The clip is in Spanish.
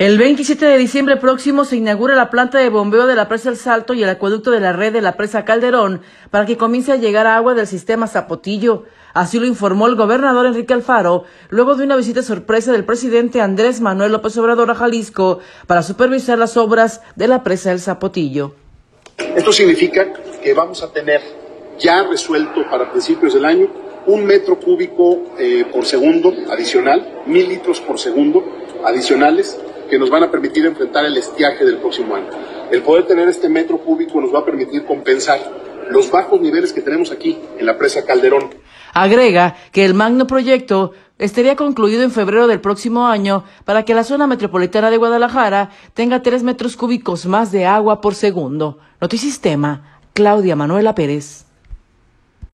El 27 de diciembre próximo se inaugura la planta de bombeo de la presa El Salto y el acueducto de la red de la presa Calderón para que comience a llegar agua del sistema Zapotillo. Así lo informó el gobernador Enrique Alfaro luego de una visita sorpresa del presidente Andrés Manuel López Obrador a Jalisco para supervisar las obras de la presa El Zapotillo. Esto significa que vamos a tener ya resuelto para principios del año 1 metro cúbico por segundo adicional, 1000 litros por segundo adicionales, que nos van a permitir enfrentar el estiaje del próximo año. El poder tener este metro cúbico nos va a permitir compensar los bajos niveles que tenemos aquí en la presa Calderón. Agrega que el magno proyecto estaría concluido en febrero del próximo año para que la zona metropolitana de Guadalajara tenga 3 metros cúbicos más de agua por segundo. Notisistema, Claudia Manuela Pérez.